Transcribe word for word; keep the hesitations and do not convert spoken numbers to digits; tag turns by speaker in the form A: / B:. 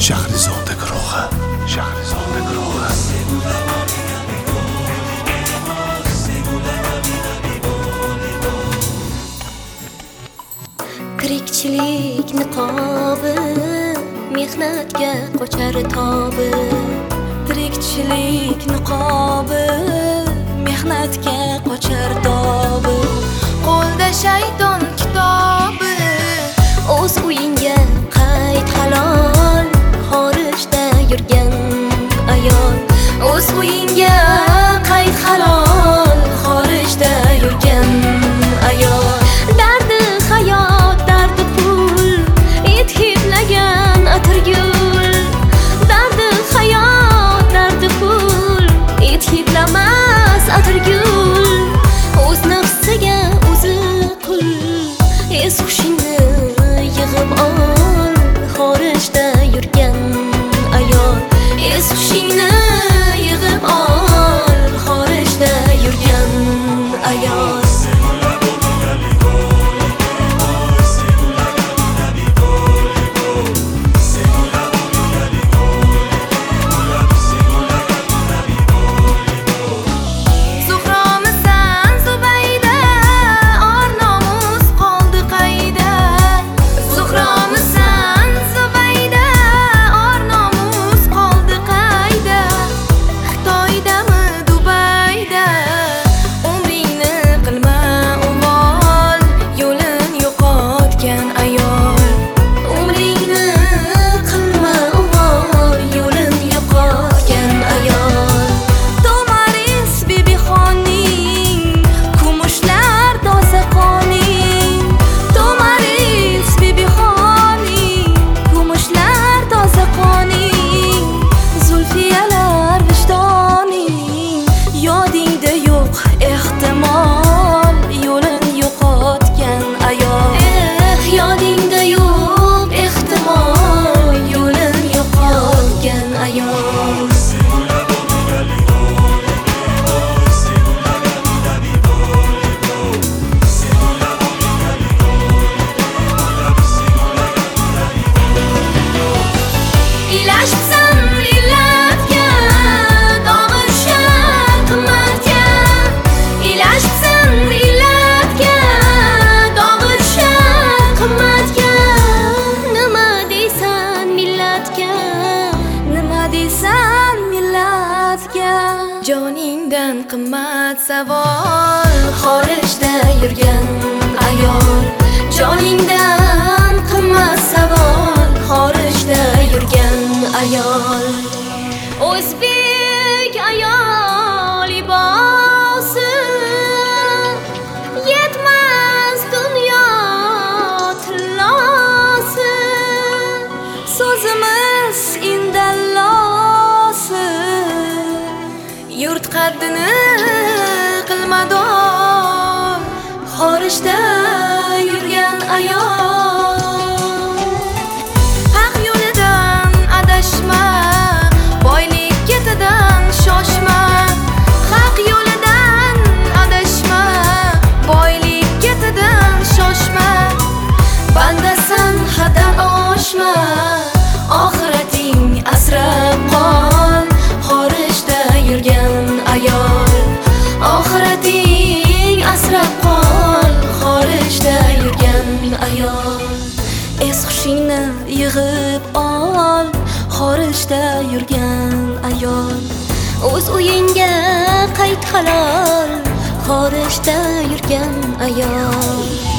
A: Shahrizoda guruhi, Shahrizoda guruhi.
B: Tirikchilik niqobi, mehnatga qochar tobi. Tirikchilik niqobi, mehnatga qochar tobi. Qo'lda shayton kitobi, o'z uyingga qayt halol. Xorijda yurgan ayol, o'z uyingga qayt halol. Xorijda yurgan ayol. Dardi hayot, dardi pul, it hidlagan atirgul. Dardi hayot, dardi pul, it hidlamas atirgul. O'z nafsiga o'zi qul, es hushingni yig'ib ol. Xorijda yurgan ayol, es hushingni yig'ib ol. Xorijda yurgan ayol. Joningdan qimmat savol. Xorijda yurgan ayol, joningdan qimmat savol. Xorijda yurgan ayol. O'zbek ayol libosi, yetmas dunyo tillosi. So'zimiz indallosi, yurt qaddini qilmador. Xorijda yurgan ayol. Haq yo'lidan adashma, boylik ketidan shoshma. Haq yo'lidan adashma, boylik ketidan shoshma. Bandasan haddan oshma, oxirating asrab qol. Xorijda yurgan ayol, oxirating asrab qol. Xorijda yurgan ayol, es hushingni yig'ib ol. Xorijda yurgan ayol, o'z uyingga qayt halol. Xorijda yurgan ayol.